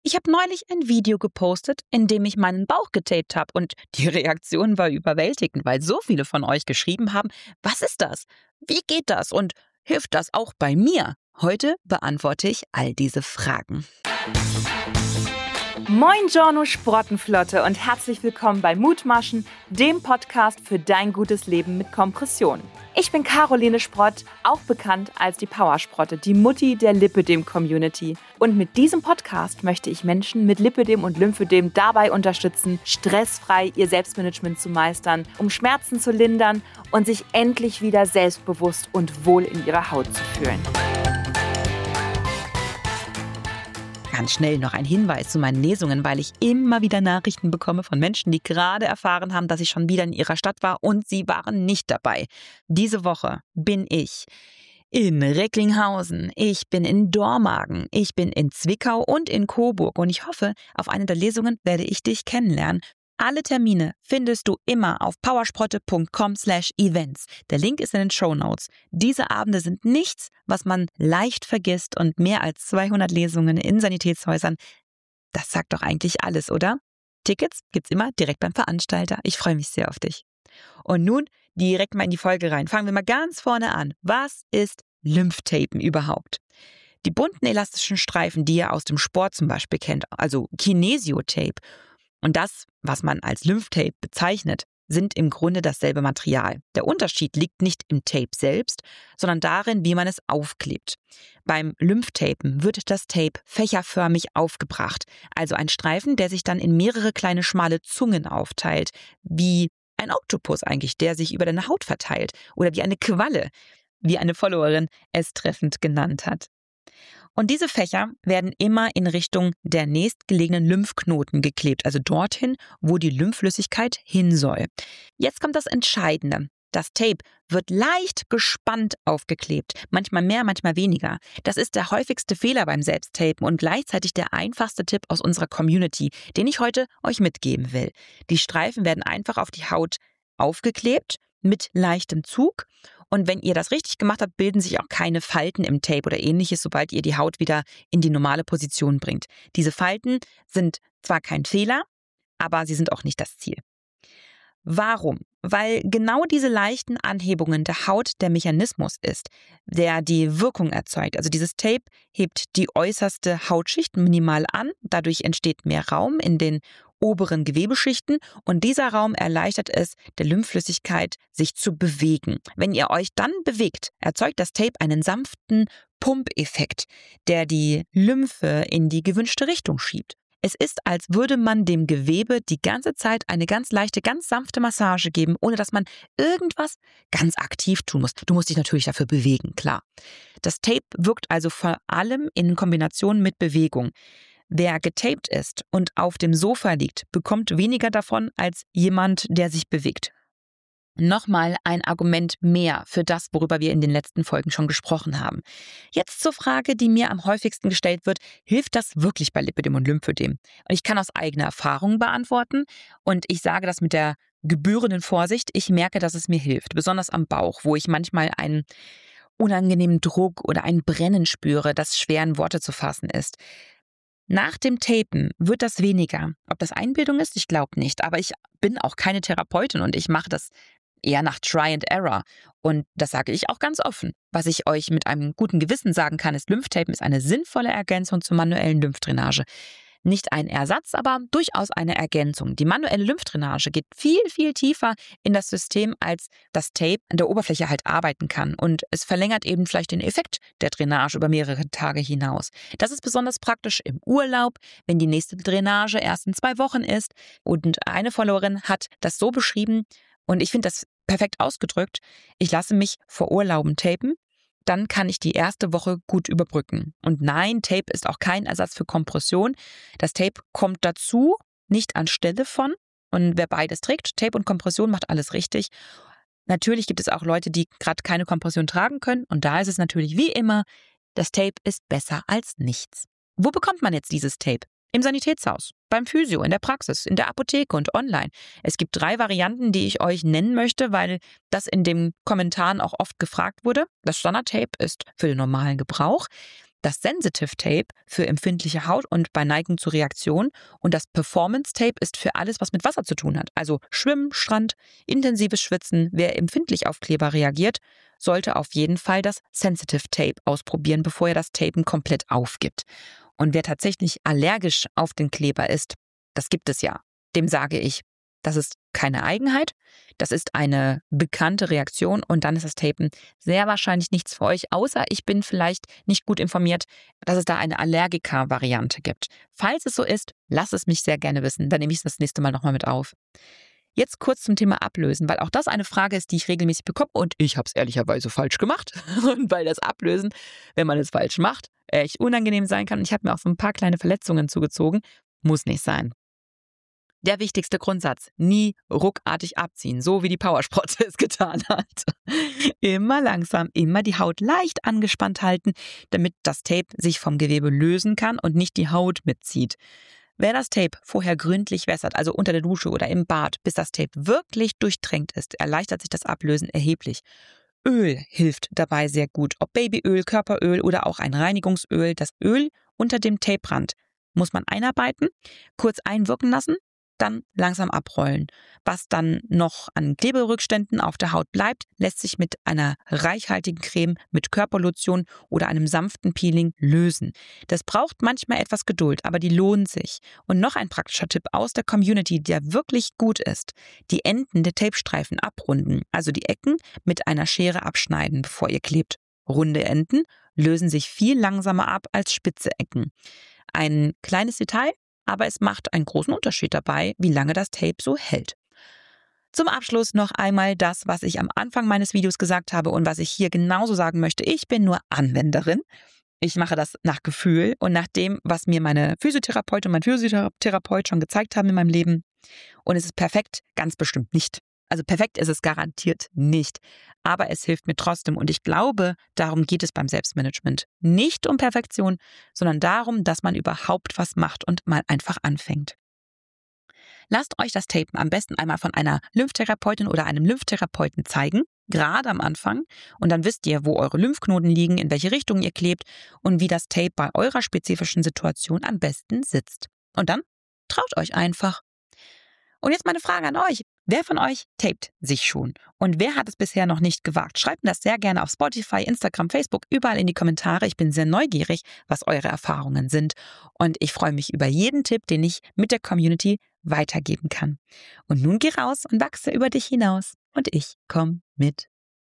Ich habe neulich ein Video gepostet, in dem ich meinen Bauch getaped habe und die Reaktion war überwältigend, weil so viele von euch geschrieben haben, was ist das? Wie geht das? Und hilft das auch bei mir? Heute beantworte ich all diese Fragen. Moin Giorno Sportenflotte und herzlich willkommen bei Mutmaschen, dem Podcast für dein gutes Leben mit Kompression. Ich bin Caroline Sprott, auch bekannt als die Powersprotte, die Mutti der Lipödem-Community. Und mit diesem Podcast möchte ich Menschen mit Lipödem und Lymphödem dabei unterstützen, stressfrei ihr Selbstmanagement zu meistern, um Schmerzen zu lindern und sich endlich wieder selbstbewusst und wohl in ihrer Haut zu fühlen. Ganz schnell noch ein Hinweis zu meinen Lesungen, weil ich immer wieder Nachrichten bekomme von Menschen, die gerade erfahren haben, dass ich schon wieder in ihrer Stadt war und sie waren nicht dabei. Diese Woche bin ich in Recklinghausen, ich bin in Dormagen, ich bin in Zwickau und in Coburg und ich hoffe, auf einer der Lesungen werde ich dich kennenlernen. Alle Termine findest du immer auf powersprotte.com/events. Der Link ist in den Shownotes. Diese Abende sind nichts, was man leicht vergisst und mehr als 200 Lesungen in Sanitätshäusern. Das sagt doch eigentlich alles, oder? Tickets gibt's immer direkt beim Veranstalter. Ich freue mich sehr auf dich. Und nun direkt mal in die Folge rein. Fangen wir mal ganz vorne an. Was ist Lymphtapen überhaupt? Die bunten elastischen Streifen, die ihr aus dem Sport zum Beispiel kennt, also Kinesiotape, und das, was man als Lymphtape bezeichnet, sind im Grunde dasselbe Material. Der Unterschied liegt nicht im Tape selbst, sondern darin, wie man es aufklebt. Beim Lymphtapen wird das Tape fächerförmig aufgebracht, also ein Streifen, der sich dann in mehrere kleine schmale Zungen aufteilt, wie ein Oktopus eigentlich, der sich über deine Haut verteilt, oder wie eine Qualle, wie eine Followerin es treffend genannt hat. Und diese Fächer werden immer in Richtung der nächstgelegenen Lymphknoten geklebt, also dorthin, wo die Lymphflüssigkeit hin soll. Jetzt kommt das Entscheidende. Das Tape wird leicht gespannt aufgeklebt, manchmal mehr, manchmal weniger. Das ist der häufigste Fehler beim Selbsttapen und gleichzeitig der einfachste Tipp aus unserer Community, den ich heute euch mitgeben will. Die Streifen werden einfach auf die Haut aufgeklebt mit leichtem Zug. Und wenn ihr das richtig gemacht habt, bilden sich auch keine Falten im Tape oder ähnliches, sobald ihr die Haut wieder in die normale Position bringt. Diese Falten sind zwar kein Fehler, aber sie sind auch nicht das Ziel. Warum? Weil genau diese leichten Anhebungen der Haut der Mechanismus ist, der die Wirkung erzeugt. Also dieses Tape hebt die äußerste Hautschicht minimal an, dadurch entsteht mehr Raum in den oberen Gewebeschichten und dieser Raum erleichtert es, der Lymphflüssigkeit sich zu bewegen. Wenn ihr euch dann bewegt, erzeugt das Tape einen sanften Pumpeffekt, der die Lymphe in die gewünschte Richtung schiebt. Es ist, als würde man dem Gewebe die ganze Zeit eine ganz leichte, ganz sanfte Massage geben, ohne dass man irgendwas ganz aktiv tun muss. Du musst dich natürlich dafür bewegen, klar. Das Tape wirkt also vor allem in Kombination mit Bewegung. Wer getaped ist und auf dem Sofa liegt, bekommt weniger davon als jemand, der sich bewegt. Nochmal ein Argument mehr für das, worüber wir in den letzten Folgen schon gesprochen haben. Jetzt zur Frage, die mir am häufigsten gestellt wird, hilft das wirklich bei Lipödem und Lymphödem? Und ich kann aus eigener Erfahrung beantworten und ich sage das mit der gebührenden Vorsicht. Ich merke, dass es mir hilft, besonders am Bauch, wo ich manchmal einen unangenehmen Druck oder ein Brennen spüre, das schwer in Worte zu fassen ist. Nach dem Tapen wird das weniger. Ob das Einbildung ist, ich glaube nicht. Aber ich bin auch keine Therapeutin und ich mache das eher nach Try and Error. Und das sage ich auch ganz offen. Was ich euch mit einem guten Gewissen sagen kann, ist, Lymphtapen ist eine sinnvolle Ergänzung zur manuellen Lymphdrainage. Nicht ein Ersatz, aber durchaus eine Ergänzung. Die manuelle Lymphdrainage geht viel, viel tiefer in das System, als das Tape an der Oberfläche halt arbeiten kann. Und es verlängert eben vielleicht den Effekt der Drainage über mehrere Tage hinaus. Das ist besonders praktisch im Urlaub, wenn die nächste Drainage erst in 2 Wochen ist. Und eine Followerin hat das so beschrieben, und ich finde das perfekt ausgedrückt: Ich lasse mich vor Urlauben tapen. Dann kann ich die erste Woche gut überbrücken. Und nein, Tape ist auch kein Ersatz für Kompression. Das Tape kommt dazu, nicht anstelle von. Und wer beides trägt, Tape und Kompression, macht alles richtig. Natürlich gibt es auch Leute, die gerade keine Kompression tragen können. Und da ist es natürlich wie immer, das Tape ist besser als nichts. Wo bekommt man jetzt dieses Tape? Im Sanitätshaus, beim Physio, in der Praxis, in der Apotheke und online. Es gibt 3 Varianten, die ich euch nennen möchte, weil das in den Kommentaren auch oft gefragt wurde. Das Standard-Tape ist für den normalen Gebrauch. das Sensitive Tape für empfindliche Haut und bei Neigung zu Reaktionen und das Performance Tape ist für alles, was mit Wasser zu tun hat. Also Schwimmen, Strand, intensives Schwitzen. Wer empfindlich auf Kleber reagiert, sollte auf jeden Fall das Sensitive Tape ausprobieren, bevor er das Tapen komplett aufgibt. Und wer tatsächlich allergisch auf den Kleber ist, das gibt es ja, dem sage ich, das ist keine Eigenheit, das ist eine bekannte Reaktion und dann ist das Tapen sehr wahrscheinlich nichts für euch, außer ich bin vielleicht nicht gut informiert, dass es da eine Allergiker-Variante gibt. Falls es so ist, lasst es mich sehr gerne wissen, dann nehme ich es das nächste Mal nochmal mit auf. Jetzt kurz zum Thema Ablösen, weil auch das eine Frage ist, die ich regelmäßig bekomme und ich habe es ehrlicherweise falsch gemacht. Und weil das Ablösen, wenn man es falsch macht, echt unangenehm sein kann und ich habe mir auch so ein paar kleine Verletzungen zugezogen, muss nicht sein. Der wichtigste Grundsatz, nie ruckartig abziehen, so wie die Powersprotte es getan hat. Immer langsam, immer die Haut leicht angespannt halten, damit das Tape sich vom Gewebe lösen kann und nicht die Haut mitzieht. Wer das Tape vorher gründlich wässert, also unter der Dusche oder im Bad, bis das Tape wirklich durchtränkt ist, erleichtert sich das Ablösen erheblich. Öl hilft dabei sehr gut, ob Babyöl, Körperöl oder auch ein Reinigungsöl. Das Öl unter dem Taperand muss man einarbeiten, kurz einwirken lassen, dann langsam abrollen. Was dann noch an Kleberückständen auf der Haut bleibt, lässt sich mit einer reichhaltigen Creme, mit Körperlotion oder einem sanften Peeling lösen. Das braucht manchmal etwas Geduld, aber die lohnt sich. Und noch ein praktischer Tipp aus der Community, der wirklich gut ist. Die Enden der Tapestreifen abrunden, also die Ecken mit einer Schere abschneiden, bevor ihr klebt. Runde Enden lösen sich viel langsamer ab als spitze Ecken. Ein kleines Detail, aber es macht einen großen Unterschied dabei, wie lange das Tape so hält. Zum Abschluss noch einmal das, was ich am Anfang meines Videos gesagt habe und was ich hier genauso sagen möchte. Ich bin nur Anwenderin. Ich mache das nach Gefühl und nach dem, was mir meine Physiotherapeutin und mein Physiotherapeut schon gezeigt haben in meinem Leben. Und es ist perfekt, ganz bestimmt nicht. Also perfekt ist es garantiert nicht. Aber es hilft mir trotzdem. Und ich glaube, darum geht es beim Selbstmanagement. Nicht um Perfektion, sondern darum, dass man überhaupt was macht und mal einfach anfängt. Lasst euch das Tapen am besten einmal von einer Lymphtherapeutin oder einem Lymphtherapeuten zeigen, gerade am Anfang. Und dann wisst ihr, wo eure Lymphknoten liegen, in welche Richtung ihr klebt und wie das Tape bei eurer spezifischen Situation am besten sitzt. Und dann traut euch einfach. Und jetzt meine Frage an euch. Wer von euch tapet sich schon? Und wer hat es bisher noch nicht gewagt? Schreibt mir das sehr gerne auf Spotify, Instagram, Facebook, überall in die Kommentare. Ich bin sehr neugierig, was eure Erfahrungen sind. Und ich freue mich über jeden Tipp, den ich mit der Community weitergeben kann. Und nun geh raus und wachse über dich hinaus. Und ich komme mit.